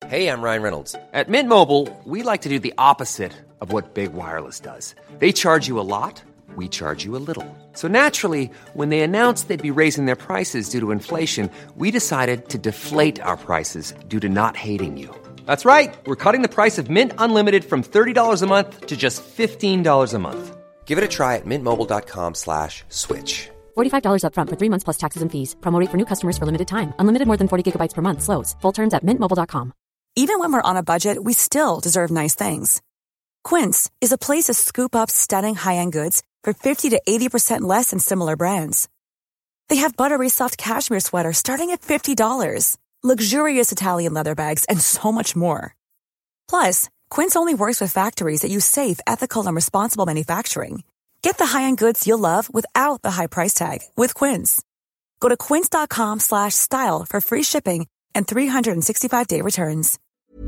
Hey, I'm Ryan Reynolds. At Mint Mobile, we like to do the opposite of what Big Wireless does. They charge you a lot, we charge you a little. So naturally, when they announced they'd be raising their prices due to inflation, we decided to deflate our prices due to not hating you. That's right. We're cutting the price of Mint Unlimited from $30 a month to just $15 a month. Give it a try at mintmobile.com/switch. $45 up front for 3 months plus taxes and fees. Promo rate for new customers for limited time. Unlimited more than 40 gigabytes per month. Slows full terms at mintmobile.com. Even when we're on a budget, we still deserve nice things. Quince is a place to scoop up stunning high-end goods for 50 to 80% less than similar brands. They have buttery soft cashmere sweaters starting at $50, luxurious Italian leather bags, and so much more. Plus, Quince only works with factories that use safe, ethical, and responsible manufacturing. Get the high-end goods you'll love without the high price tag with Quince. Go to quince.com/style for free shipping and 365-day returns.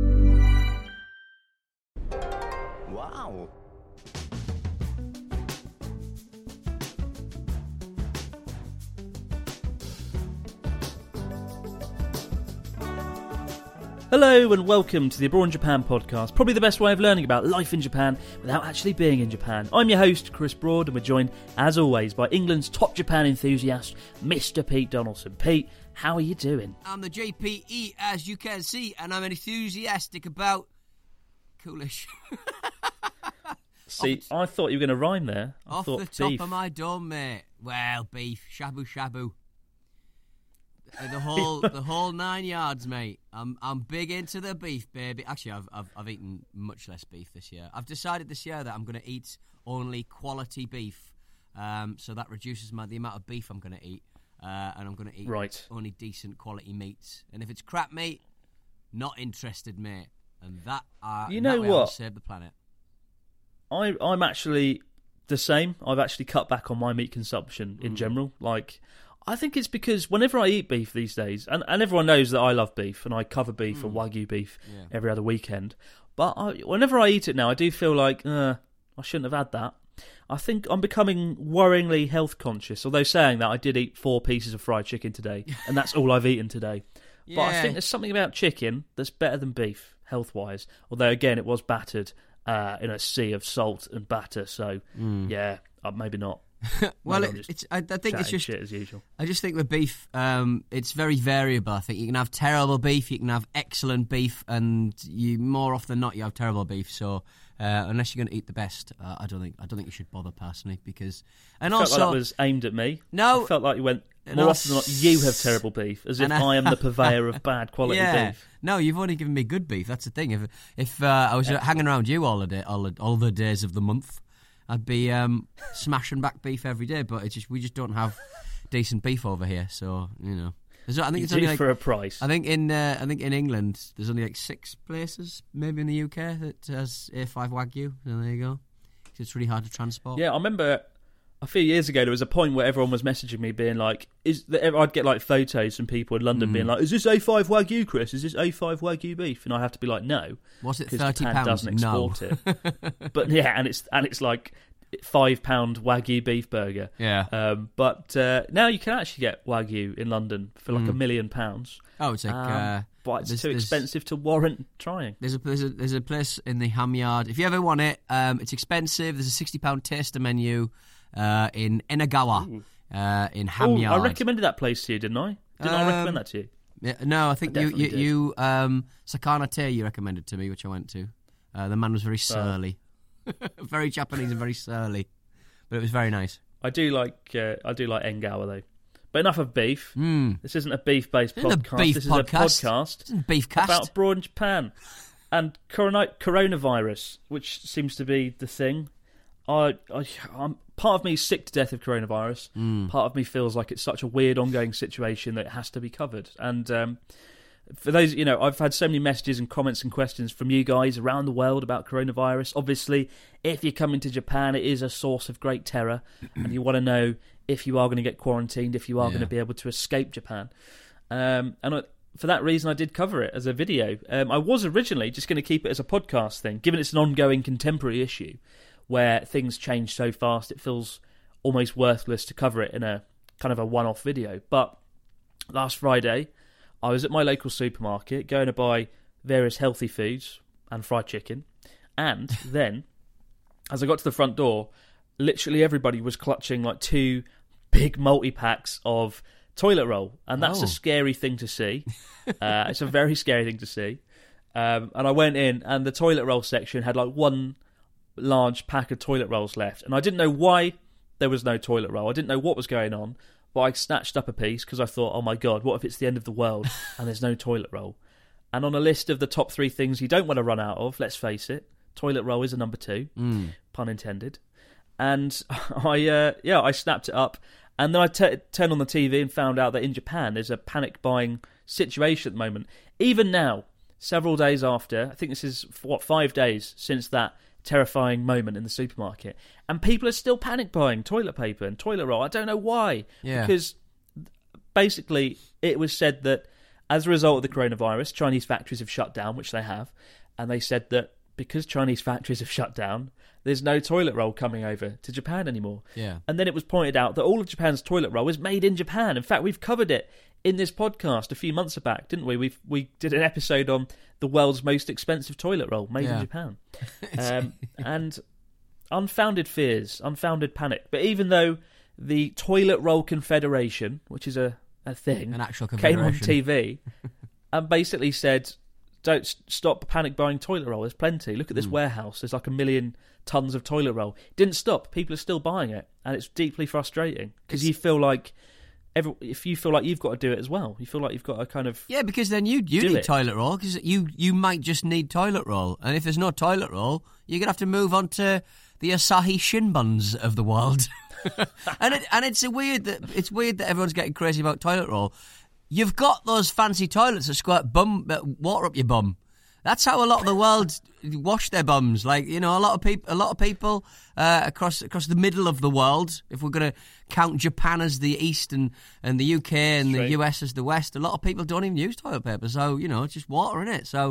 Wow. Hello and welcome to the Abroad in Japan podcast, probably the best way of learning about life in Japan without actually being in Japan. I'm your host, Chris Broad, and we're joined, as always, by England's top Japan enthusiast, Mr. Pete Donaldson. Pete, how are you doing? I'm the JPE, as you can see, and I'm enthusiastic about coolish. See, I thought you were going to rhyme there. Off the top of my dome, mate. Well, beef, shabu shabu. The whole 9 yards, mate. I'm big into the beef, baby. Actually, I've eaten much less beef this year. I've decided this year that I'm going to eat only quality beef, so that reduces the amount of beef I'm going to eat, and I'm going to eat only decent quality meats. And if it's crap meat, not interested, mate. And that will save the planet. I'm actually the same. I've actually cut back on my meat consumption in general. I think it's because whenever I eat beef these days, and everyone knows that I love beef, and I cover beef and Wagyu beef every other weekend, but whenever I eat it now, I do feel like, I shouldn't have had that. I think I'm becoming worryingly health conscious, although saying that I did eat 4 pieces of fried chicken today, and that's all I've eaten today. Yeah. But I think there's something about chicken that's better than beef, health-wise, although, again, it was battered in a sea of salt and batter, so, maybe not. Well, I think it's just shit as usual. I just think with beef, it's very variable. I think you can have terrible beef, you can have excellent beef, and more often than not you have terrible beef. So unless you're going to eat the best, I don't think you should bother personally. Because I felt like that was aimed at me. No, I felt like you went more often than not. You have terrible beef, as if I am the purveyor of bad quality beef. No, you've only given me good beef. That's the thing. If I was hanging around you all the days of the month, I'd be smashing back beef every day, but we just don't have decent beef over here. So I think it's only for a price. I think in England there's only 6 places, maybe in the UK, that has A5 Wagyu. So there you go. It's really hard to transport. Yeah, I remember a few years ago there was a point where everyone was messaging me being like, I'd get photos from people in London being like, "Is this A5 Wagyu, Chris? Is this A5 Wagyu beef?" And I have to be like, "No." Was it £30? Japan doesn't export it. But yeah, and it's like £5 Wagyu beef burger. Yeah. But now you can actually get Wagyu in London for like £1 million. Oh, it's like but it's too expensive to warrant trying. There's a place in the Ham Yard. If you ever want it, it's expensive. There's a £60 taster menu in Inagawa in Ham Yard. I recommended that place to you, didn't I? Didn't I recommend that to you? Yeah, no, I think you Sakana Te you recommended to me, which I went to. The man was very surly. Very Japanese and very surly, but it was very nice. I do like Engawa though. But enough of beef. This isn't a beef-based podcast. This is a podcast about abroad in Japan and coronavirus, which seems to be the thing. I'm part of me is sick to death of coronavirus. Part of me feels like it's such a weird ongoing situation that it has to be covered. And for those, I've had so many messages and comments and questions from you guys around the world about coronavirus. Obviously, if you're coming to Japan, it is a source of great terror, and you want to know if you are going to get quarantined, if you are going to be able to escape Japan. For that reason, I did cover it as a video. I was originally just going to keep it as a podcast thing, given it's an ongoing contemporary issue where things change so fast, it feels almost worthless to cover it in a kind of a one-off video. But last Friday, I was at my local supermarket going to buy various healthy foods and fried chicken. And then, as I got to the front door, literally everybody was clutching like 2 big multi-packs of toilet roll. And that's a scary thing to see. It's a very scary thing to see. And I went in, and the toilet roll section had like 1 large pack of toilet rolls left. And I didn't know why there was no toilet roll. I didn't know what was going on. But I snatched up a piece because I thought, oh my God, what if it's the end of the world and there's no toilet roll? And on a list of the top 3 things you don't want to run out of, let's face it, toilet roll is a number 2, pun intended. And I snapped it up. And then I turned on the TV and found out that in Japan there's a panic buying situation at the moment. Even now, several days after, I think this is, 5 days since that terrifying moment in the supermarket, and people are still panic buying toilet paper and toilet roll. I don't know why. Yeah. Because basically it was said that as a result of the coronavirus, Chinese factories have shut down, which they have, and they said that because Chinese factories have shut down, there's no toilet roll coming over to Japan anymore. Yeah. And then it was pointed out that all of Japan's toilet roll is made in Japan. In fact, we've covered it in this podcast a few months back, didn't we? We did an episode on the world's most expensive toilet roll made in Japan. And unfounded fears, unfounded panic. But even though the Toilet Roll Confederation, which is a thing, an actual came on TV and basically said, don't stop panic buying toilet roll, there's plenty. Look at this warehouse, there's like 1 million tons of toilet roll. Didn't stop, people are still buying it, and it's deeply frustrating because you feel like if you feel like you've got to do it as well, you feel like you've got to kind of because then you need toilet roll, because you might just need toilet roll, and if there's no toilet roll, you're gonna have to move on to the Asahi shin buns of the world. and it's weird that everyone's getting crazy about toilet roll. You've got those fancy toilets that squirt water up your bum. That's how a lot of the world wash their bums. Like, you know, a lot of people across the middle of the world, if we're going to count Japan as the East and the UK and the US as the West, a lot of people don't even use toilet paper. So, you know, it's just water in it. So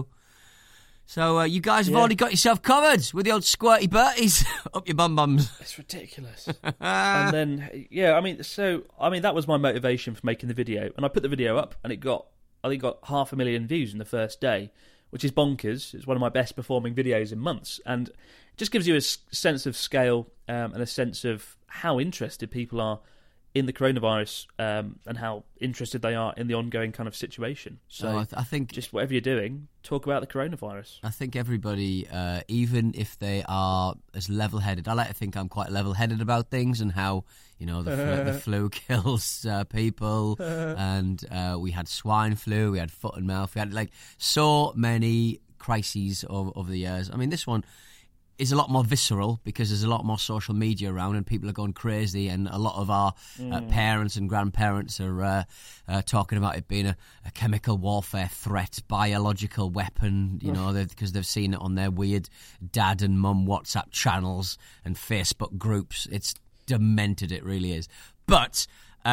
you guys have already got yourself covered with the old squirty Berties up your bums. It's ridiculous. And then, that was my motivation for making the video. And I put the video up, and it got 500,000 views in the first day, which is bonkers. It's one of my best performing videos in months. And it just gives you a sense of scale and a sense of how interested people are in the coronavirus and how interested they are in the ongoing kind of situation. So I think just whatever you're doing, talk about the coronavirus. I think everybody, even if they are as level-headed, I like to think I'm quite level-headed about things and how, you know, the flu kills people, and we had swine flu, we had foot and mouth, we had like so many crises over the years. I mean, this one is a lot more visceral because there's a lot more social media around and people are going crazy, and a lot of our parents and grandparents are talking about it being a chemical warfare threat, biological weapon, you know, because they've seen it on their weird dad and mum WhatsApp channels and Facebook groups. It's demented, it really is. But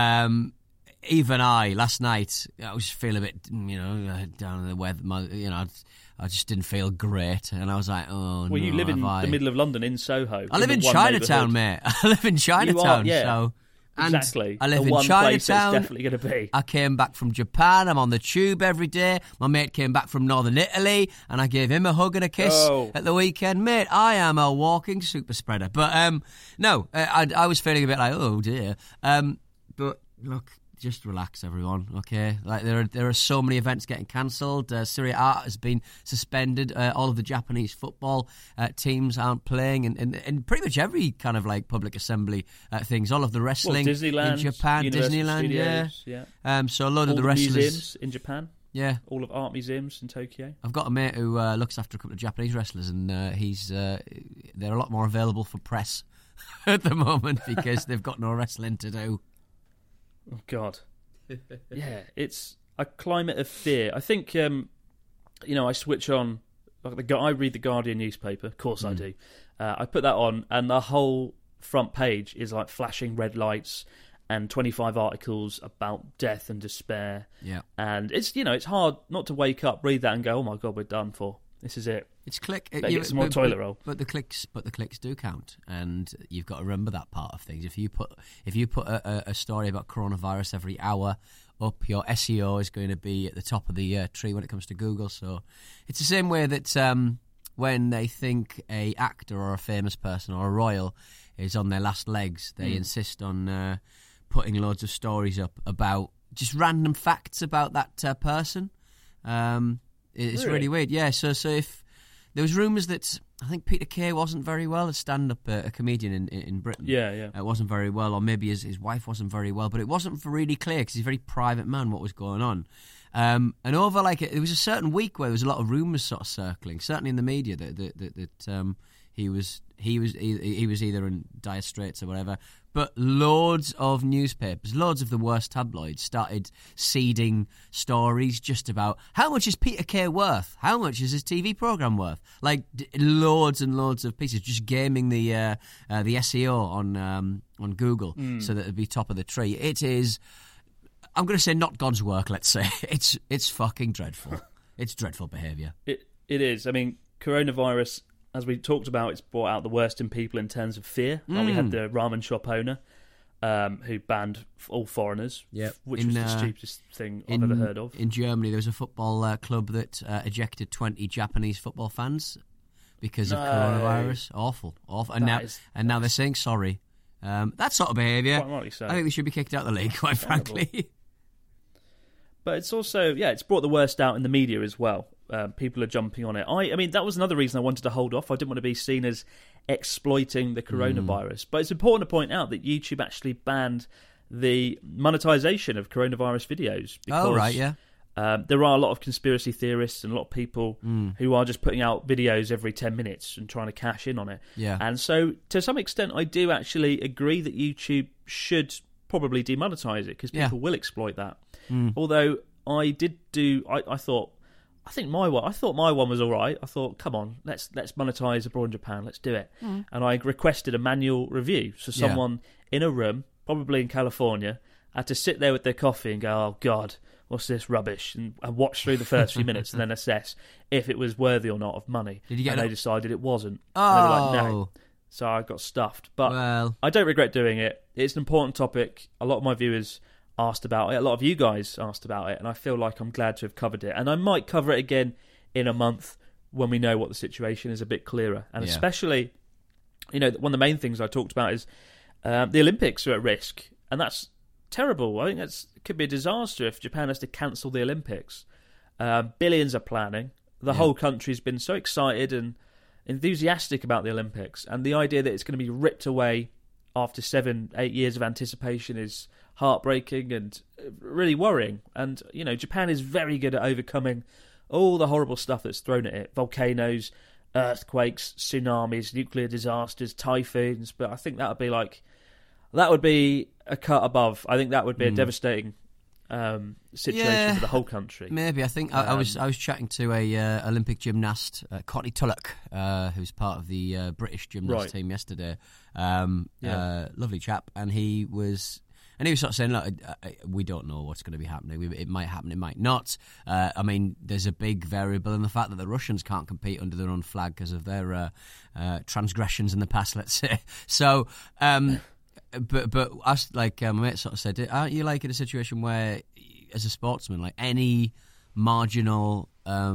even last night, I was feeling a bit, you know, down in the weather, you know, I just didn't feel great, and I was like, oh, well, you live in the middle of London, in Soho. I live in Chinatown, mate. I live in Chinatown, so... Exactly. I live in Chinatown. Place it's definitely going to be. I came back from Japan. I'm on the tube every day. My mate came back from Northern Italy, and I gave him a hug and a kiss at the weekend. Mate, I am a walking super spreader. But, no, I was feeling a bit like, oh, dear. But, look... Just relax, everyone, okay? Like there are so many events getting cancelled. Serie A has been suspended. All of the Japanese football teams aren't playing, and pretty much every kind of like public assembly things. All of the wrestling in Japan, Disneyland, Studios, yeah. So a lot of the wrestlers museums in Japan. Yeah, all of art museums in Tokyo. I've got a mate who looks after a couple of Japanese wrestlers, and they're a lot more available for press at the moment because they've got no wrestling to do. Oh, God. Yeah, it's a climate of fear. I think, you know, I switch on... I read the Guardian newspaper. Of course I do. I put that on, and the whole front page is like flashing red lights and 25 articles about death and despair. Yeah. And it's, you know, it's hard not to wake up, read that and go, oh, my God, we're done for. This is it. It's click. Get some more toilet roll. But the clicks do count, and you've got to remember that part of things. If you put a story about coronavirus every hour up, your SEO is going to be at the top of the tree when it comes to Google. So it's the same way that when they think a actor or a famous person or a royal is on their last legs, they insist on putting loads of stories up about just random facts about that person. It's really weird. Yeah, so if there was rumours that I think Peter Kay wasn't very well, a stand-up a comedian in Britain. Yeah. It wasn't very well, or maybe his wife wasn't very well, but it wasn't really clear because he's a very private man what was going on. And over there was a certain week where there was a lot of rumours sort of circling, certainly in the media, that he was either in dire straits or whatever. But loads of newspapers, loads of the worst tabloids started seeding stories just about how much is Peter Kay worth? How much is his TV programme worth? Like loads and loads of pieces, just gaming the SEO on Google so that it'd be top of the tree. It is, I'm going to say, not God's work. Let's say it's fucking dreadful. It's dreadful behaviour. It is. I mean, coronavirus, as we talked about, it's brought out the worst in people in terms of fear. Like we had the ramen shop owner who banned all foreigners, which was the stupidest thing I've ever heard of. In Germany, there was a football club that ejected 20 Japanese football fans because of coronavirus. Awful. And now they're saying sorry. That sort of behaviour, quite rightly so. I think they should be kicked out of the league, quite frankly. But it's also, it's brought the worst out in the media as well. People are jumping on it. I mean, that was another reason I wanted to hold off. I didn't want to be seen as exploiting the coronavirus. But it's important to point out that YouTube actually banned the monetization of coronavirus videos. Because, there are a lot of conspiracy theorists and a lot of people who are just putting out videos every 10 minutes and trying to cash in on it. Yeah. And so, to some extent, I do actually agree that YouTube should probably demonetize it because people will exploit that. Although I thought my one was all right. I thought, come on, let's monetize Abroad in Japan. Let's do it. And I requested a manual review. So someone in a room, probably in California, had to sit there with their coffee and go, oh, God, what's this rubbish? And watch through the first few minutes and then assess if it was worthy or not of money. Did you get they decided it wasn't. Oh. And they were like, no. So I got stuffed. But I don't regret doing it. It's an important topic. A lot of my viewers asked about it. A lot of you guys asked about it, and I feel like I'm glad to have covered it. And I might cover it again in a month when we know what the situation is a bit clearer. And especially, one of the main things I talked about is the Olympics are at risk, and that's terrible. I think it could be a disaster if Japan has to cancel the Olympics. Billions are planning. The whole country's been so excited and enthusiastic about the Olympics, and the idea that it's going to be ripped away after 7-8 years of anticipation is heartbreaking and really worrying. And, Japan is very good at overcoming all the horrible stuff that's thrown at it. Volcanoes, earthquakes, tsunamis, nuclear disasters, typhoons. But I think that would be a cut above. I think that would be a devastating situation for the whole country. Maybe. I think I was chatting to a Olympic gymnast, Courtney Tulloch, who's part of the British gymnast team yesterday. Lovely chap, and he was sort of saying, look, we don't know what's going to be happening. It might happen, it might not. I mean, there's a big variable in the fact that the Russians can't compete under their own flag because of their transgressions in the past, let's say. So, but us, like my mate sort of said, aren't you like in a situation where, as a sportsman, like any marginal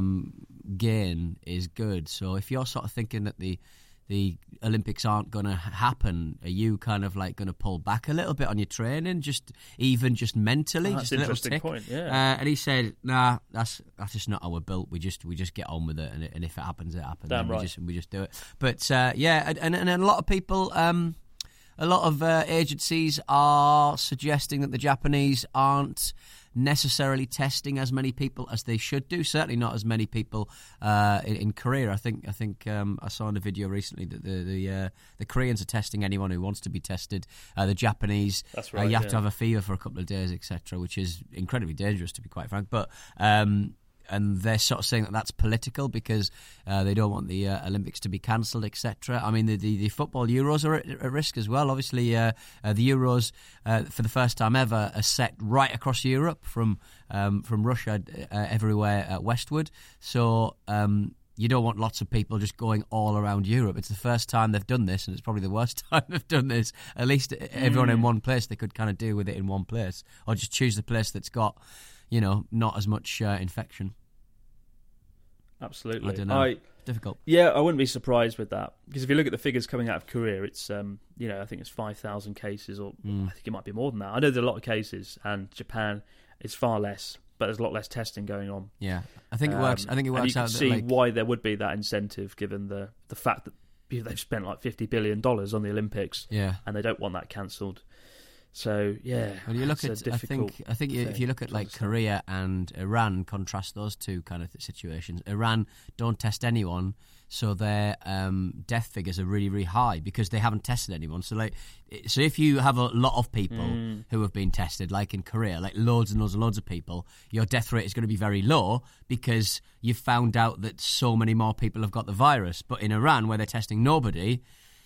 gain is good? So if you're sort of thinking that the Olympics aren't going to happen, are you kind of like going to pull back a little bit on your training, just mentally? That's just an interesting point, and he said, nah, that's just not how we're built. We just get on with it, and if it happens, it happens. Damn right. We just do it. But and a lot of people, a lot of agencies are suggesting that the Japanese aren't necessarily testing as many people as they should do. Certainly not as many people in Korea. I think I saw in a video recently that the Koreans are testing anyone who wants to be tested. The Japanese, that's right, you have to have a fever for a couple of days, etc., which is incredibly dangerous, to be quite frank. But and they're sort of saying that that's political because they don't want the Olympics to be cancelled, etc. I mean, the football Euros are at risk as well. Obviously, the Euros, for the first time ever, are set right across Europe from Russia everywhere westward. So, you don't want lots of people just going all around Europe. It's the first time they've done this, and it's probably the worst time they've done this. At least everyone in one place, they could kind of deal with it in one place, or just choose the place that's got, not as much infection. Absolutely. I don't know. Difficult. Yeah, I wouldn't be surprised with that, because if you look at the figures coming out of Korea, it's I think it's 5,000 cases, or I think it might be more than that. I know there are a lot of cases, and Japan is far less, but there's a lot less testing going on. Yeah, I think it works. I think it works and you out. can see why there would be that incentive, given the fact that they've spent like $50 billion on the Olympics, and they don't want that cancelled. So yeah, when you look at, I think if you look at like Korea and Iran, contrast those two kind of situations. Iran don't test anyone, so their death figures are really, really high because they haven't tested anyone. So if you have a lot of people who have been tested, like in Korea, like loads and loads and loads of people, your death rate is going to be very low because you've found out that so many more people have got the virus. But in Iran, where they're testing nobody,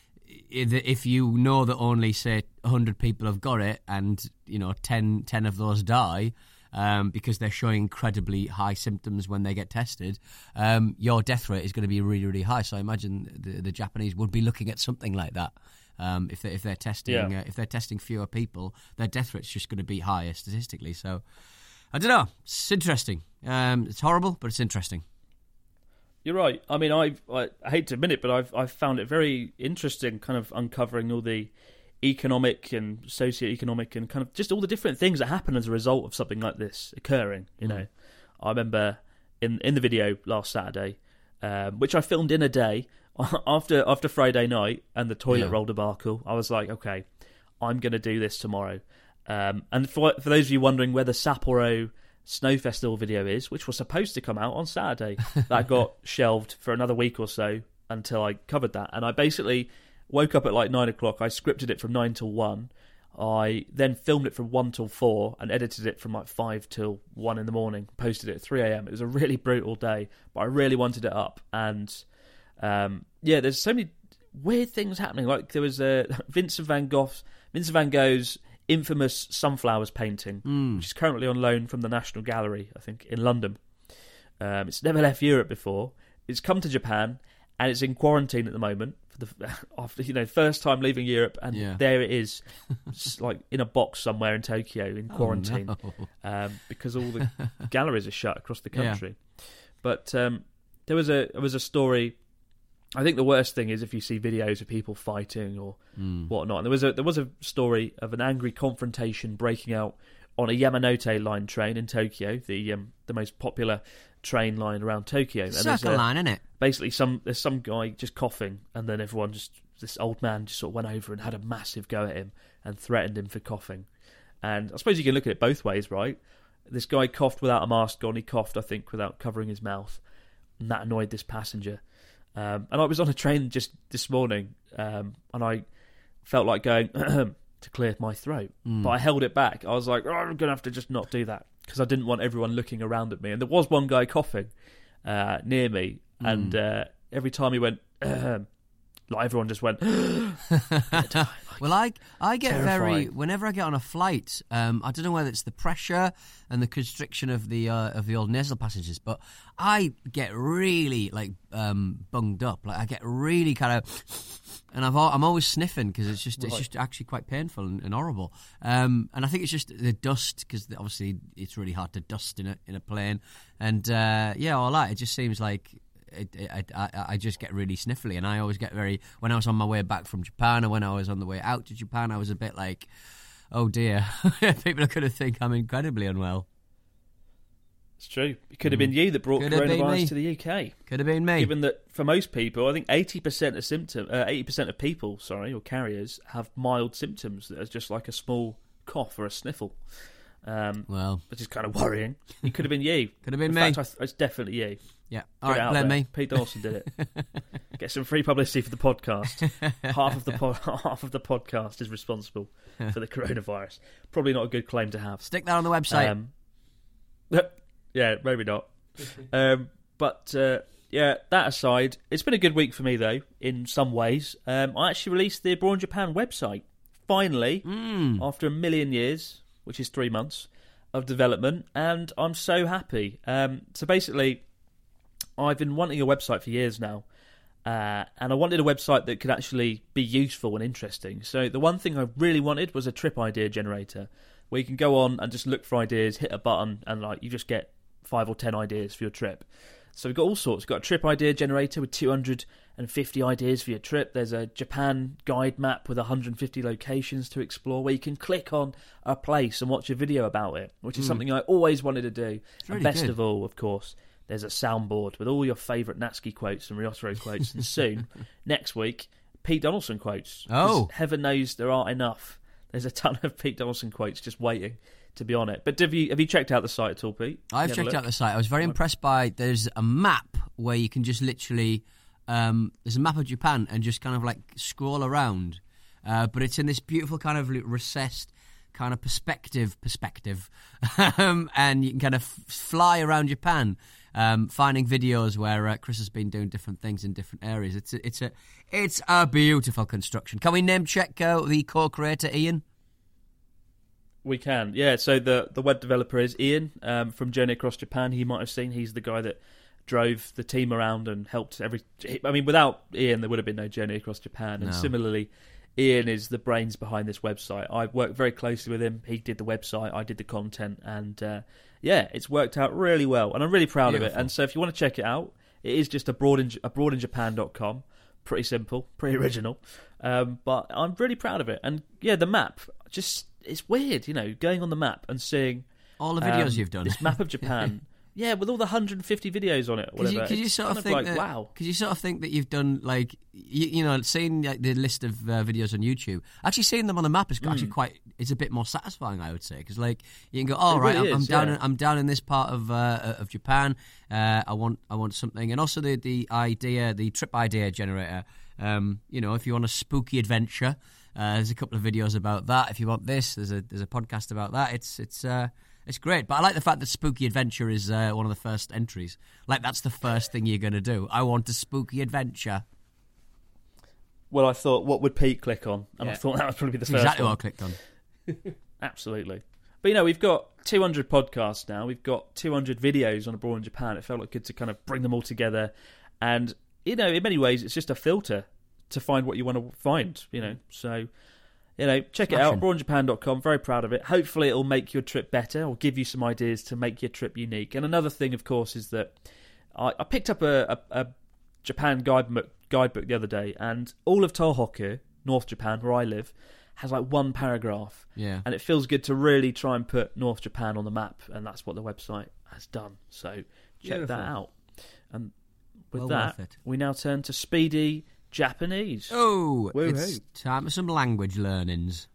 if you know that only, say, 100 people have got it and 10 of those die because they're showing incredibly high symptoms when they get tested, your death rate is going to be really, really high. So I imagine the Japanese would be looking at something like that. If they're testing fewer people, their death rate's just going to be higher statistically. So I don't know. It's interesting. It's horrible, but it's interesting. You're right. I mean, I hate to admit it, but I've found it very interesting, kind of uncovering all the economic and socio-economic and kind of just all the different things that happen as a result of something like this occurring. I remember in the video last Saturday, which I filmed in a day after Friday night and the toilet roll debacle. I was like, okay, I'm going to do this tomorrow. And for those of you wondering where the Sapporo Snow Festival video is, which was supposed to come out on Saturday, that got shelved for another week or so until I covered that. And I basically woke up at like 9 o'clock. I scripted it from 9 till 1. I then filmed it from 1 till 4 and edited it from like 5 till 1 in the morning. Posted it at 3 a.m. It was a really brutal day, but I really wanted it up. And there's so many weird things happening. Like there was Vincent van Gogh's infamous sunflowers painting, which is currently on loan from the National Gallery, I think, in London. It's never left Europe before. It's come to Japan, and it's in quarantine at the moment after first time leaving Europe, and there it is, like in a box somewhere in Tokyo in quarantine, because all the galleries are shut across the country. But there was a story. I think the worst thing is if you see videos of people fighting or whatnot. And there was a story of an angry confrontation breaking out on a Yamanote line train in Tokyo, the most popular train line around Tokyo. Circle line, isn't it? Basically, there's some guy just coughing, and then this old man just sort of went over and had a massive go at him and threatened him for coughing. And I suppose you can look at it both ways, right? This guy coughed without a mask on. He coughed, I think, without covering his mouth, and that annoyed this passenger. And I was on a train just this morning, and I felt like going to clear my throat, but I held it back. I was like, I'm going to have to just not do that, because I didn't want everyone looking around at me. And there was one guy coughing near me, and every time he went, like everyone just went. Well, I get terrifying. whenever I get on a flight, I don't know whether it's the pressure and the constriction of the old nasal passages, but I get really bunged up. Like I get really kind of, and I'm always sniffing because it's just actually quite painful and horrible. And I think it's just the dust, because obviously it's really hard to dust in a plane, and all that. It just seems like. I just get really sniffly, and I always get when I was on my way back from Japan or when I was on the way out to Japan, I was a bit like, oh dear, people are going to think I'm incredibly unwell. It's true. It could have been you that brought coronavirus to the UK. Could have been me. Given that for most people, I think 80% of people, or carriers, have mild symptoms that are just like a small cough or a sniffle. Which is kind of worrying. It could have been you. Could have been me. In fact, it's definitely you. Yeah. All right, blame me. Pete Dawson did it. Get some free publicity for the podcast. half of the podcast is responsible for the coronavirus. Probably not a good claim to have. Stick that on the website. Yeah, maybe not. But that aside, it's been a good week for me though. In some ways, I actually released the Abroad in Japan website finally after 1 million years, which is 3 months of development, and I'm so happy. So basically, I've been wanting a website for years now, and I wanted a website that could actually be useful and interesting. So the one thing I really wanted was a trip idea generator, where you can go on and just look for ideas, hit a button, and you just get 5 or 10 ideas for your trip. So we've got all sorts. We've got a trip idea generator with 250 ideas for your trip. There's a Japan guide map with 150 locations to explore, where you can click on a place and watch a video about it, which is something I always wanted to do. Really and best good. of all, of course, there's a soundboard with all your favourite Natsuki quotes and Ryotaro quotes. And soon, next week, Pete Donaldson quotes. Oh. Heaven knows there aren't enough. There's a ton of Pete Donaldson quotes just waiting to be on it. But have you checked out the site at all, Pete? I've checked out the site. I was very impressed by, there's a map where you can just literally, there's a map of Japan and just kind of scroll around. But it's in this beautiful kind of recessed kind of perspective. And you can kind of fly around Japan, finding videos where Chris has been doing different things in different areas. It's a beautiful construction. Can we name check the co-creator, Ian? We can, yeah. So the web developer is Ian from Journey Across Japan. He might have seen, he's the guy that drove the team around and helped without Ian, there would have been no Journey Across Japan. And similarly, Ian is the brains behind this website. I worked very closely with him. He did the website, I did the content, and it's worked out really well. And I'm really proud of it. And so if you want to check it out, it is just abroadinjapan.com. Pretty simple, pretty original. But I'm really proud of it. And yeah, the map, it's weird, going on the map and seeing all the videos you've done. This map of Japan. Yeah, with all the 150 videos on it. Could you sort of think that? Wow. Because you sort of think that you've done seeing the list of videos on YouTube. Actually, seeing them on the map is actually it's a bit more satisfying, I would say. Because you can go, I'm down in this part of Japan. I want something, and also the trip idea generator. If you want a spooky adventure, there's a couple of videos about that. If you want this, there's a podcast about that. It's great, but I like the fact that spooky adventure is one of the first entries. That's the first thing you're going to do. I want a spooky adventure. Well, I thought, what would Pete click on? And I thought that would probably be the first exactly one. what I clicked on. Absolutely. But, we've got 200 podcasts now. We've got 200 videos on Abroad in Japan. It felt like good to kind of bring them all together. And, in many ways, it's just a filter to find what you want to find, So, check it out, abroadinjapan.com. Very proud of it. Hopefully it'll make your trip better or give you some ideas to make your trip unique. And another thing, of course, is that I picked up a Japan guidebook the other day, and all of Tohoku, North Japan, where I live, has one paragraph. Yeah. And it feels good to really try and put North Japan on the map, and that's what the website has done. So check that out. And with that, we now turn to Speedy Japanese. Oh, it's time for some language learnings.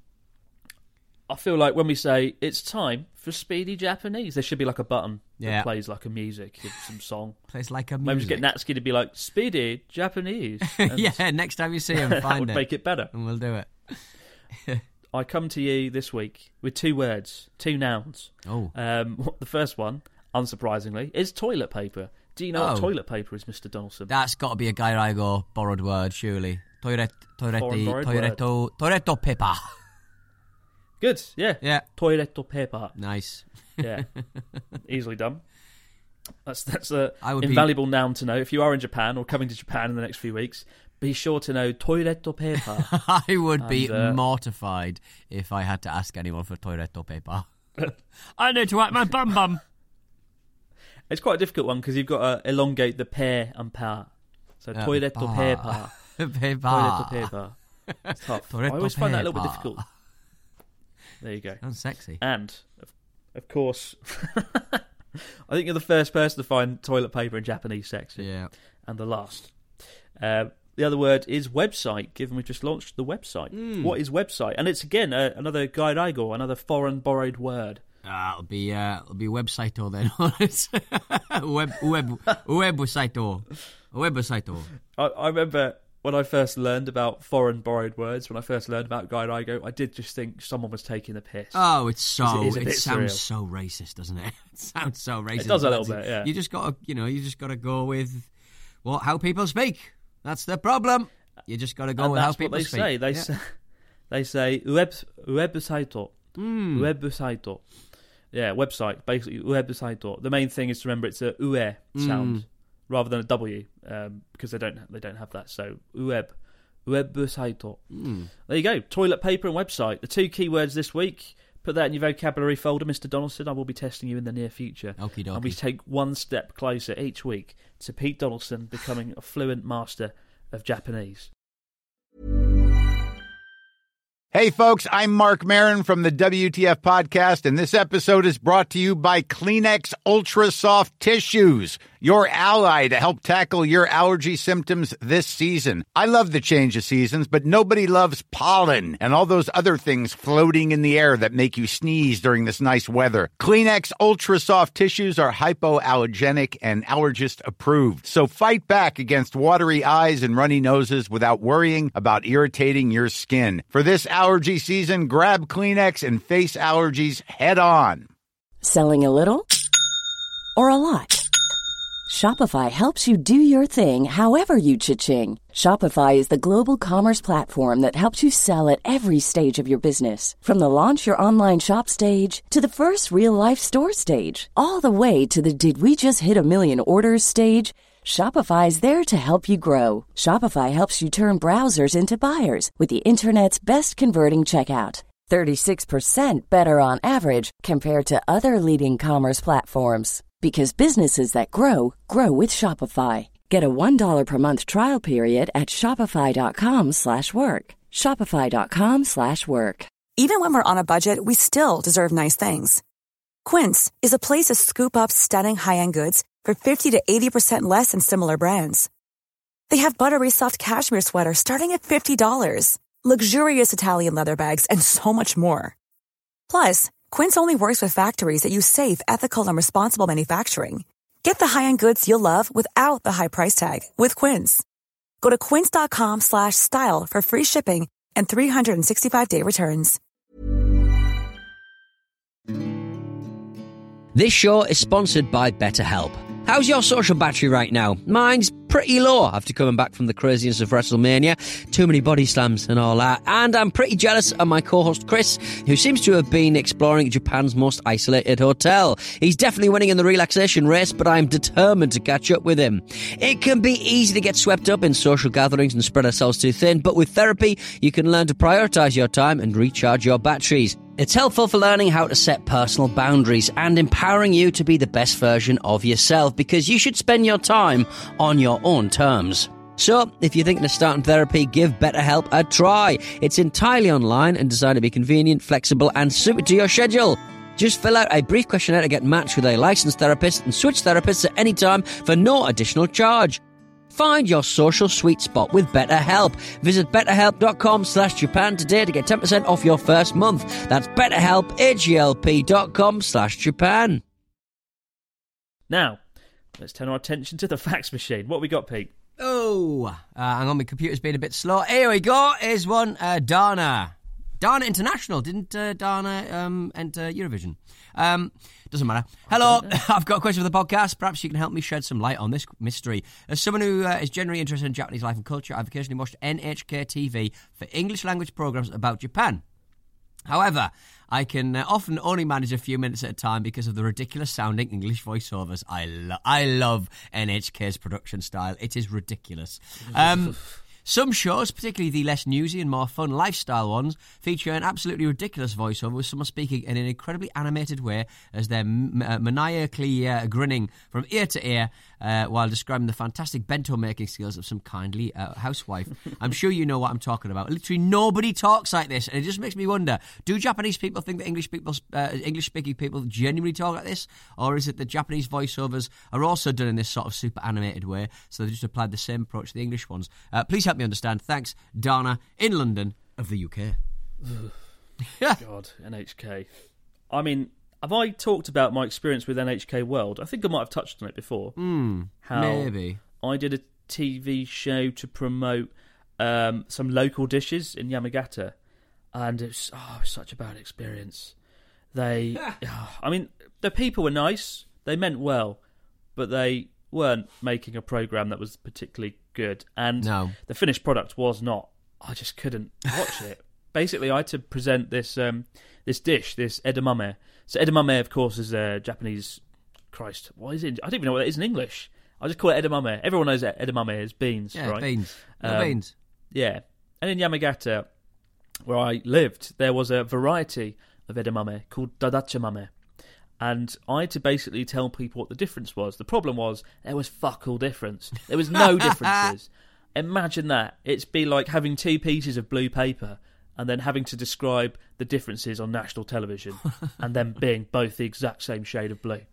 I feel like when we say it's time for Speedy Japanese, there should be a button that plays a music, some song. Plays like a music. Maybe just get Natsuki to be like, Speedy Japanese. Yeah, next time you see him, find that would it. make it better. And we'll do it. I come to you this week with 2 words, 2 nouns. Oh. The first one, unsurprisingly, is toilet paper. Do you know what toilet paper is, Mr. Donaldson? That's got to be a Gairaigo borrowed word, surely. Toilet paper. Good, yeah. Yeah. Toilet paper. Nice. Yeah. Easily done. That's a invaluable noun to know. If you are in Japan or coming to Japan in the next few weeks, be sure to know toilet paper. I would be mortified if I had to ask anyone for toilet paper. I need to wipe my bum. It's quite a difficult one because you've got to elongate the pair and pa. So toilet paper. Toilet paper. It's tough. I always find that a little bit difficult. There you go. Sounds sexy. And, of course, I think you're the first person to find toilet paper in Japanese sexy. Yeah. And the last. The other word is website, given we've just launched the website. What is website? And it's, again, another gairaigo, another foreign borrowed word. It'll be website then. Website. I remember when I first learned about foreign borrowed words, when I first learned about gairaigo, I did just think someone was taking the piss. Oh, it sounds surreal. So racist, doesn't it? It sounds so racist. It does a little bit, yeah. You just got to go with how people speak. That's the problem. You just got to go with how people speak. They say website. Website. Yeah, website, basically website. The main thing is to remember it's a ue sound. rather than a W, because they don't have that. So website. There you go. Toilet paper and website. The 2 keywords this week. Put that in your vocabulary folder, Mr. Donaldson. I will be testing you in the near future. Okie dokie. And we take one step closer each week to Pete Donaldson becoming a fluent master of Japanese. Hey, folks, I'm Mark Maron from the WTF Podcast, and this episode is brought to you by Kleenex Ultra Soft Tissues, your ally to help tackle your allergy symptoms this season. I love the change of seasons, but nobody loves pollen and all those other things floating in the air that make you sneeze during this nice weather. Kleenex Ultra Soft Tissues are hypoallergenic and allergist approved, so fight back against watery eyes and runny noses without worrying about irritating your skin. For this allergy season, grab Kleenex and face allergies head on. Selling a little or a lot? Shopify helps you do your thing however you cha-ching. Shopify is the global commerce platform that helps you sell at every stage of your business. From the launch your online shop stage to the first real-life store stage, all the way to the did we just hit a million orders stage. Shopify's there to help you grow. Shopify helps you turn browsers into buyers with the internet's best converting checkout. 36% better on average compared to other leading commerce platforms. Because businesses that grow, grow with Shopify. Get a $1 per month trial period at shopify.com/work. Shopify.com/work. Even when we're on a budget, we still deserve nice things. Quince is a place to scoop up stunning high-end goods for 50 to 80% less than similar brands. They have buttery soft cashmere sweaters starting at $50, luxurious Italian leather bags, and so much more. Plus, Quince only works with factories that use safe, ethical, and responsible manufacturing. Get the high-end goods you'll love without the high price tag with Quince. Go to quince.com/style for free shipping and 365-day returns. This show is sponsored by BetterHelp. How's your social battery right now? Mine's pretty low after coming back from the craziness of WrestleMania. Too many body slams and all that. And I'm pretty jealous of my co-host Chris, who seems to have been exploring Japan's most isolated hotel. He's definitely winning in the relaxation race, but I'm determined to catch up with him. It can be easy to get swept up in social gatherings and spread ourselves too thin, but with therapy, you can learn to prioritise your time and recharge your batteries. It's helpful for learning how to set personal boundaries and empowering you to be the best version of yourself, because you should spend your time on your own terms. So, if you're thinking of starting therapy, give BetterHelp a try. It's entirely online and designed to be convenient, flexible and suited to your schedule. Just fill out a brief questionnaire to get matched with a licensed therapist and switch therapists at any time for no additional charge. Find your social sweet spot with BetterHelp. Visit betterhelp.com/Japan today to get 10% off your first month. That's BetterHelp, HELP.com/Japan. Now, let's turn our attention to the fax machine. What we got, Pete? Oh, hang on, my computer's been a bit slow. Here we go. Here's one. Dana International. Didn't Dana enter Eurovision? Doesn't matter. Hello, I've got a question for the podcast. Perhaps you can help me shed some light on this mystery. As someone who is generally interested in Japanese life and culture, I've occasionally watched NHK TV for English language programs about Japan. However, I can often only manage a few minutes at a time because of the ridiculous sounding English voiceovers. I love NHK's production style. It is ridiculous. Some shows, particularly the less newsy and more fun lifestyle ones, feature an absolutely ridiculous voiceover with someone speaking in an incredibly animated way as they're maniacally grinning from ear to ear while describing the fantastic bento-making skills of some kindly housewife. I'm sure you know what I'm talking about. Literally nobody talks like this, and it just makes me wonder, do Japanese people think that English-speaking people genuinely talk like this? Or is it that Japanese voiceovers are also done in this sort of super animated way, so they just applied the same approach to the English ones? Please help me understand. Thanks, Dana in London of the UK. God, NHK. I mean, have I talked about my experience with NHK World? I think I might have touched on it before. How maybe. I did a TV show to promote some local dishes in Yamagata, and it was such a bad experience. I mean, the people were nice, they meant well, but they weren't making a programme that was particularly good, and the finished product was not. I just couldn't watch it. Basically, I had to present this dish, this edamame. So edamame, of course, is a Japanese. Christ, what is it? I don't even know what it is in English. I just call it edamame. Everyone knows edamame is beans, right? Beans. Beans. Yeah. And in Yamagata, where I lived, there was a variety of edamame called dadachimame. And I had to basically tell people what the difference was. The problem was there was fuck all difference. There was no differences. Imagine that. It'd be like having 2 pieces of blue paper and then having to describe the differences on national television and then being both the exact same shade of blue.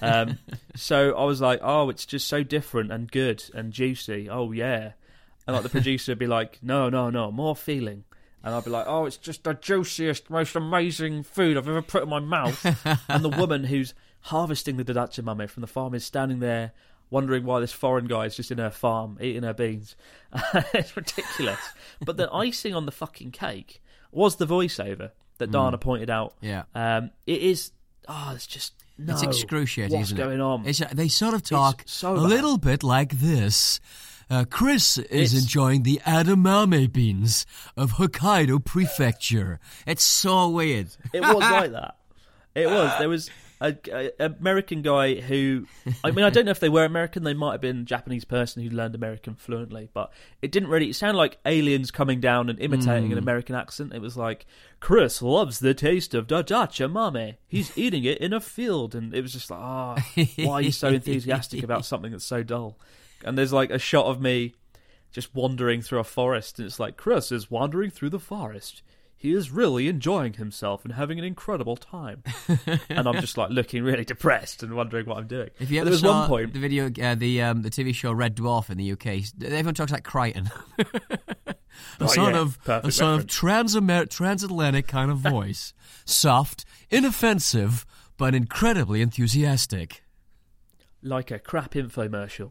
So I was like, oh, it's just so different and good and juicy. Oh, yeah. And like the producer would be like, no, more feeling. And I'd be like, oh, it's just the juiciest, most amazing food I've ever put in my mouth. And the woman who's harvesting the dadachimame from the farm is standing there wondering why this foreign guy is just in her farm eating her beans. It's ridiculous. But the icing on the fucking cake was the voiceover that Dana pointed out. Yeah. It is... Oh, it's just... No. It's excruciating, What's isn't it? going on? They sort of talk so a little bit like this. Chris is enjoying the edamame beans of Hokkaido Prefecture. It's so weird. It was like that. It was. There was an American guy who... I mean, I don't know if they were American. They might have been a Japanese person who learned American fluently. But it didn't really... It sounded like aliens coming down and imitating an American accent. It was like, Chris loves the taste of dadachimame. He's eating it in a field. And it was just like, why are you so enthusiastic about something that's so dull? And there's like a shot of me just wandering through a forest, and it's like, Chris is wandering through the forest. He is really enjoying himself and having an incredible time. And I'm just like looking really depressed and wondering what I'm doing. If you ever saw the video, the TV show Red Dwarf in the UK, everyone talks like Crichton. a sort of transatlantic kind of voice, soft, inoffensive, but incredibly enthusiastic. Like a crap infomercial.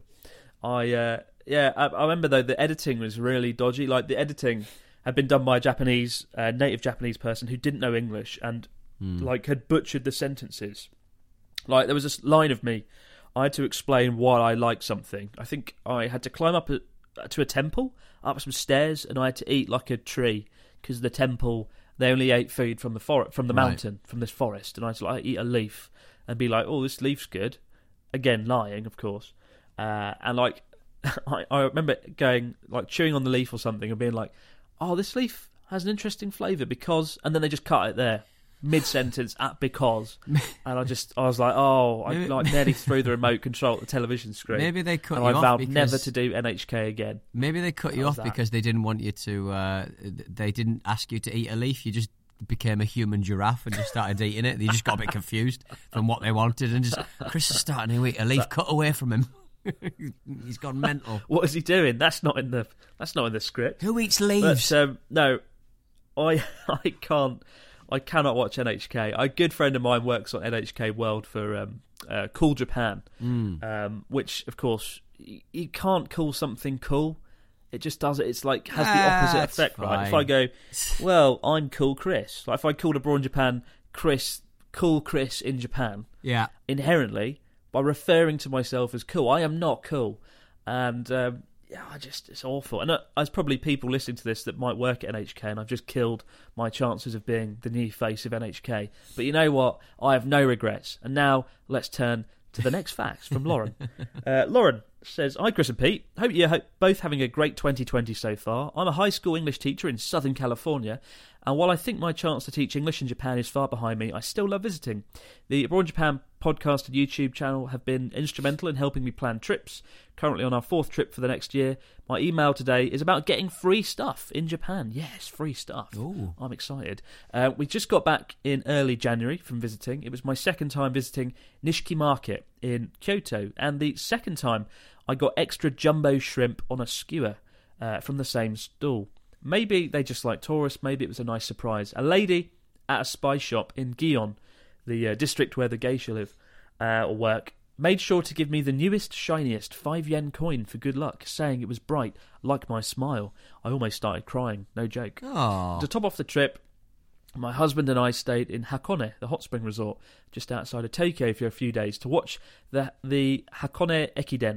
I remember though the editing was really dodgy. Like the editing had been done by a native Japanese person who didn't know English and like had butchered the sentences. Like there was this line of me, I had to explain why I liked something. I think I had to climb up to a temple, up some stairs, and I had to eat like a tree because the temple they only ate food from the mountain, from this forest, and I had to like eat a leaf and be like, oh, this leaf's good. Again, lying, of course. And like, I remember going, like, chewing on the leaf or something and being like, oh, this leaf has an interesting flavour because... And then they just cut it there, mid-sentence, at because. And I was like, oh, I like nearly threw the remote control at the television screen. Maybe they cut you off. And I vowed never to do NHK again. Maybe they cut you off because they didn't want you to... they didn't ask you to eat a leaf, you just became a human giraffe and just started eating it. They just got a bit confused from what they wanted and just... Chris is starting to eat a leaf, cut away from him. He's gone mental. What is he doing? That's not in the script. Who eats leaves? But, no, I cannot watch NHK. A good friend of mine works on NHK World for Cool Japan, which of course you can't call something cool. It just does it. It's like has the opposite effect, fine. Right? If I go, well, I'm Cool Chris. Like if I called Abroad in Japan, Cool Chris in Japan. Yeah, inherently. By referring to myself as cool, I am not cool, and it's awful. And there's probably people listening to this that might work at NHK, and I've just killed my chances of being the new face of NHK. But you know what? I have no regrets. And now let's turn to the next facts from Lauren. Lauren says, hi Chris and Pete, hope you're both having a great 2020 so far. I'm a high school English teacher in Southern California, and while I think my chance to teach English in Japan is far behind me, I still love visiting. The Abroad in Japan podcast and YouTube channel have been instrumental in helping me plan trips. Currently on our 4th trip for the next year. My email today is about getting free stuff in Japan. Yes, free stuff. Ooh. I'm excited. We just got back in early January from visiting. It was my second time visiting Nishiki Market in Kyoto, and the second time I got extra jumbo shrimp on a skewer from the same stall. Maybe they just like tourists, maybe it was a nice surprise. A lady at a spice shop in Gion, the district where the geisha live or work, made sure to give me the newest, shiniest 5-yen coin for good luck, saying it was bright, like my smile. I almost started crying, no joke. Aww. To top off the trip, my husband and I stayed in Hakone, the hot spring resort, just outside of Tokyo for a few days to watch the Hakone Ekiden,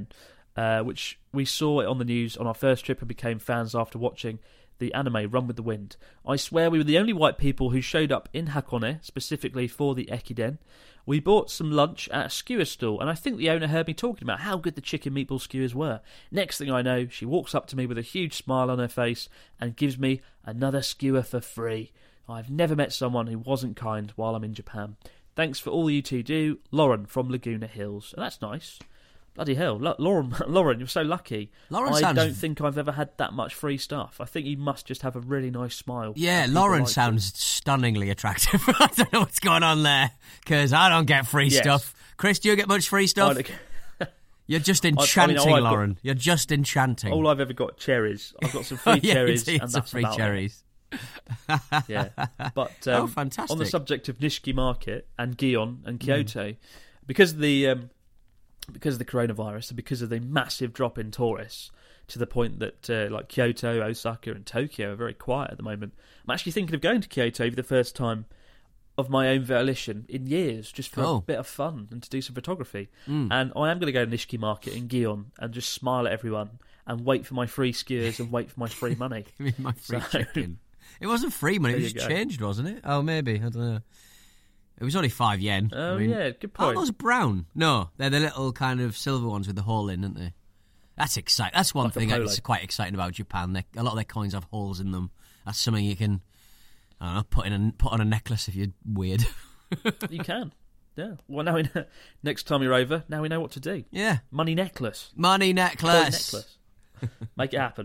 which we saw it on the news on our first trip and became fans after watching the anime Run with the Wind. I swear we were the only white people who showed up in Hakone, specifically for the Ekiden. We bought some lunch at a skewer stall, and I think the owner heard me talking about how good the chicken meatball skewers were. Next thing I know, she walks up to me with a huge smile on her face and gives me another skewer for free. I've never met someone who wasn't kind while I'm in Japan. Thanks for all you two do, Lauren from Laguna Hills. And that's nice. Bloody hell, Lauren, you're so lucky. I don't think I've ever had that much free stuff. I think you must just have a really nice smile. Yeah, Lauren sounds stunningly attractive. I don't know what's going on there, because I don't get free stuff. Chris, do you get much free stuff? You're just enchanting, Lauren. You're just enchanting. All I've ever got cherries. I've got some free cherries, and that's free about cherries. Yeah, but fantastic. On the subject of Nishiki Market and Gion and Kyoto, because of the coronavirus and because of the massive drop in tourists, to the point that like Kyoto, Osaka and Tokyo are very quiet at the moment. I'm actually thinking of going to Kyoto for the first time of my own volition in years, just for a bit of fun and to do some photography. And I am going to go to Nishiki Market in Gion and just smile at everyone and wait for my free skewers and wait for my free money. You mean my free chicken? It wasn't free money, it was changed, wasn't it? Oh, maybe, I don't know. It was only 5 yen. Oh, yeah, good point. Are those brown? No, they're the little kind of silver ones with the hole in, aren't they? That's exciting. That's one thing that's quite exciting about Japan. A lot of their coins have holes in them. That's something you can, I don't know, put on a necklace if you're weird. You can. Yeah. Well, now next time you're over, now we know what to do. Yeah. Money necklace. Money necklace. Coin necklace. Make it happen.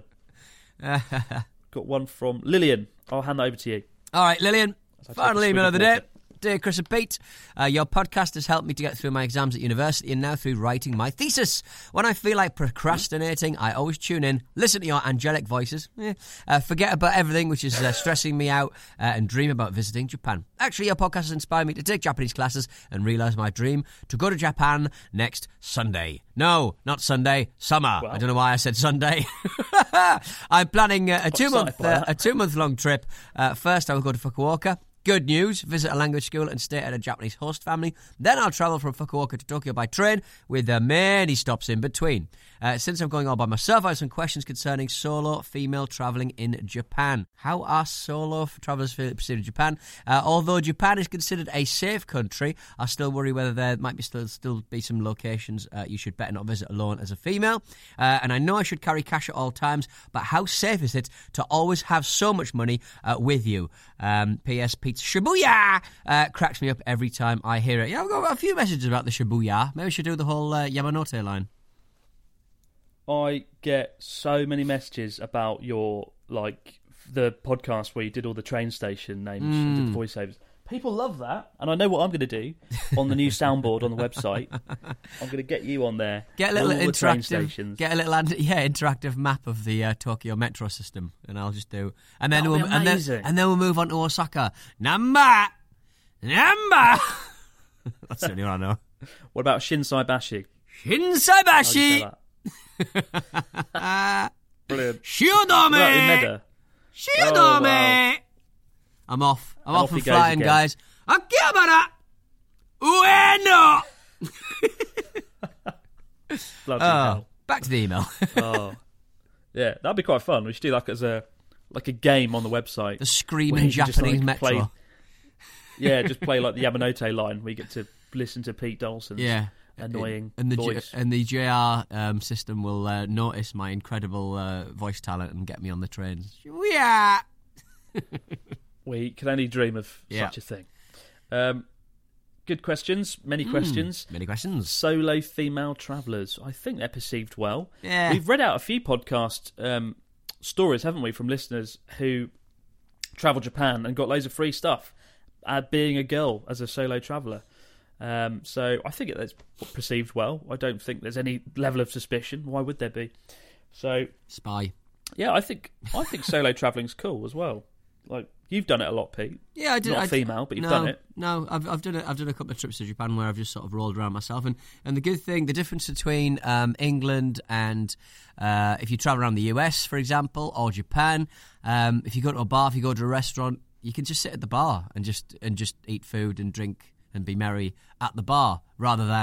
Got one from Lillian. I'll hand that over to you. All right, Lillian. Final email of the day. Dear Chris and Pete, your podcast has helped me to get through my exams at university and now through writing my thesis. When I feel like procrastinating, I always tune in, listen to your angelic voices, forget about everything which is stressing me out, and dream about visiting Japan. Actually, your podcast has inspired me to take Japanese classes and realise my dream to go to Japan next Sunday. No, not Sunday, summer. Wow. I don't know why I said Sunday. I'm planning a 2-month long trip. First, I will go to Fukuoka. Good news, visit a language school and stay at a Japanese host family. Then I'll travel from Fukuoka to Tokyo by train with many stops in between. Since I'm going all by myself, I have some questions concerning solo female travelling in Japan. How are solo travellers perceived in Japan? Although Japan is considered a safe country, I still worry whether there might be still be some locations you should better not visit alone as a female. And I know I should carry cash at all times, but how safe is it to always have so much money with you? P.S. Pete's Shibuya cracks me up every time I hear it. Yeah, I've got a few messages about the Shibuya. Maybe we should do the whole Yamanote line. I get so many messages about your, the podcast where you did all the train station names and did the voiceovers. People love that, and I know what I'm going to do on the new soundboard on the website. I'm going to get you on there. Get a little all the train stations. Get a little interactive map of the Tokyo metro system, and I'll just do. And then we'll move on to Osaka. Number. That's the only one I know. What about Shinsaibashi? Shinsaibashi. Brilliant. Shiodome. Shiodome. Oh, wow. I'm off and flying, guys. Akihabara Ueno. Bloody hell. Back to the email. Yeah, that'd be quite fun. We should do as a game on the website. The screaming Japanese metro. Just play the Yamanote line. We get to listen to Pete Dawson's annoying voice. And the JR system will notice my incredible voice talent and get me on the trains. Yeah. We can only dream of such a thing. Good questions. Many questions. Many questions. Solo female travellers. I think they're perceived well. Yeah. We've read out a few podcast stories, haven't we, from listeners who travelled Japan and got loads of free stuff being a girl as a solo traveller. So I think it's perceived well. I don't think there's any level of suspicion. Why would there be? So spy. Yeah, I think solo travelling's cool as well. You've done it a lot, Pete. Yeah, I did. Not female, but you've done it. No, I've done it. I've done a couple of trips to Japan where I've just sort of rolled around myself. And the difference between England and if you travel around the US, for example, or Japan, if you go to a bar, if you go to a restaurant, you can just sit at the bar and just eat food and drink and be merry at the bar, rather than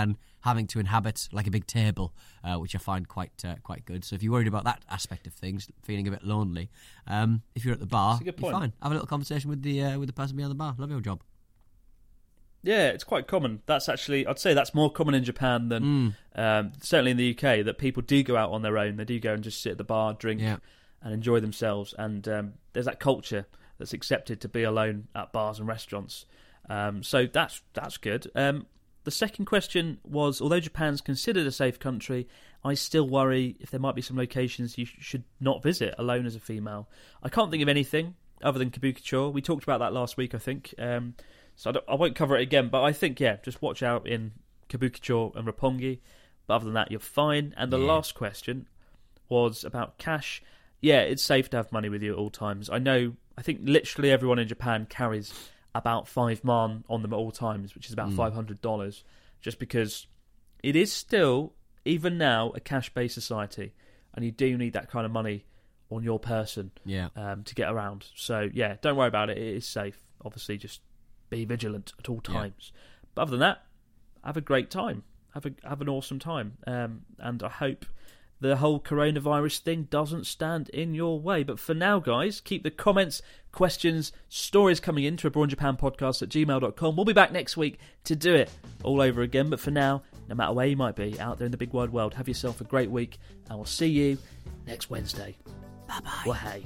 having to inhabit like a big table, which I find quite good. So if you're worried about that aspect of things, feeling a bit lonely, if you're at the bar, you're fine. Have a little conversation with the person behind the bar. Love your job. Yeah, it's quite common. That's actually, I'd say that's more common in Japan than certainly in the UK, that people do go out on their own. They do go and just sit at the bar, drink and enjoy themselves. And there's that culture that's accepted to be alone at bars and restaurants. So that's good. The second question was, although Japan's considered a safe country, I still worry if there might be some locations you should not visit alone as a female. I can't think of anything other than Kabukicho. We talked about that last week, I think. So I won't cover it again, but I think, just watch out in Kabukicho and Roppongi. But other than that, you're fine. And the last question was about cash. Yeah, it's safe to have money with you at all times. I think literally everyone in Japan carries about 5 man on them at all times, which is about $500, just because it is still, even now, a cash-based society, and you do need that kind of money on your person to get around. So, don't worry about it. It is safe. Obviously, just be vigilant at all times. But other than that, have a great time. Have an awesome time. And I hope the whole coronavirus thing doesn't stand in your way. But for now, guys, keep the comments, questions, stories coming in to abroadinjapanpodcast@gmail.com. We'll be back next week to do it all over again. But for now, no matter where you might be out there in the big wide world, have yourself a great week, and we'll see you next Wednesday. Bye-bye. Well, hey.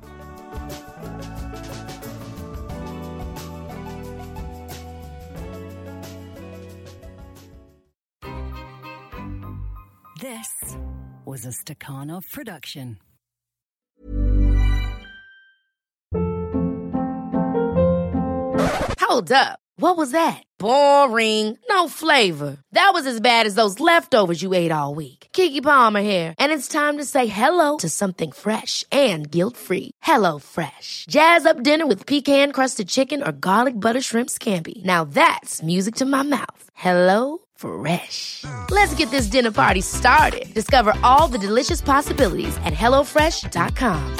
This was a Stakhanov production. Hold up. What was that? Boring. No flavor. That was as bad as those leftovers you ate all week. Keke Palmer here. And it's time to say hello to something fresh and guilt-free. Hello Fresh. Jazz up dinner with pecan-crusted chicken or garlic butter shrimp scampi. Now that's music to my mouth. Hello Fresh. Let's get this dinner party started. Discover all the delicious possibilities at HelloFresh.com.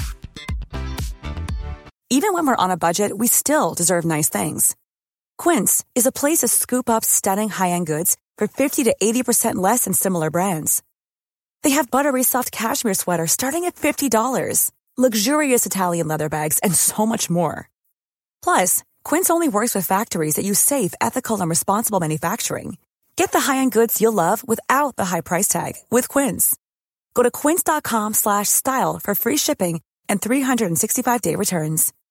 Even when we're on a budget, we still deserve nice things. Quince is a place to scoop up stunning high-end goods for 50 to 80% less than similar brands. They have buttery soft cashmere sweaters starting at $50, luxurious Italian leather bags, and so much more. Plus, Quince only works with factories that use safe, ethical, and responsible manufacturing. Get the high-end goods you'll love without the high price tag with Quince. Go to quince.com/style for free shipping and 365-day returns.